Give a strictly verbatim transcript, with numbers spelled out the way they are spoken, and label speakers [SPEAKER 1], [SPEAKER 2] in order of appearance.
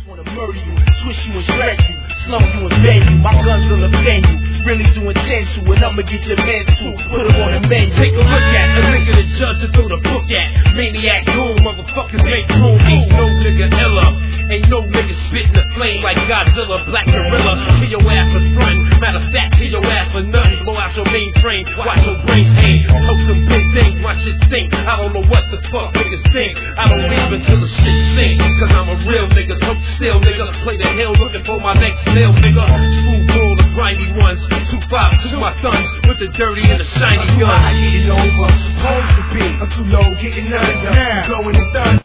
[SPEAKER 1] wanna murder you, twist you and shred you, slow you and bend you. My guns will offend you, really do intend to, and I'ma get your men too. Put them on the menu.
[SPEAKER 2] Take a look at the nigga the judge to throw the book at. Maniac goon, motherfuckers make room. Ain't no nigga illa. Ain't no nigga spitting the flame like Godzilla, Black Gorilla. Kill your ass for front. Matter of fact, kill your ass for nothing. Blow out your mainframe, watch your brains hang. Toast some big things, my shit stink. I don't know what the fuck niggas think. I don't leave until the shit sink. Cause I'm a real nigga, tote still nigga. Play the hill looking for my next nail nigga. Smooth ball, the grimy ones. Two five, two my sons with the dirty and the shiny guns.
[SPEAKER 1] I get it over, supposed to be. I'm too low, getting under, blowing the thunder.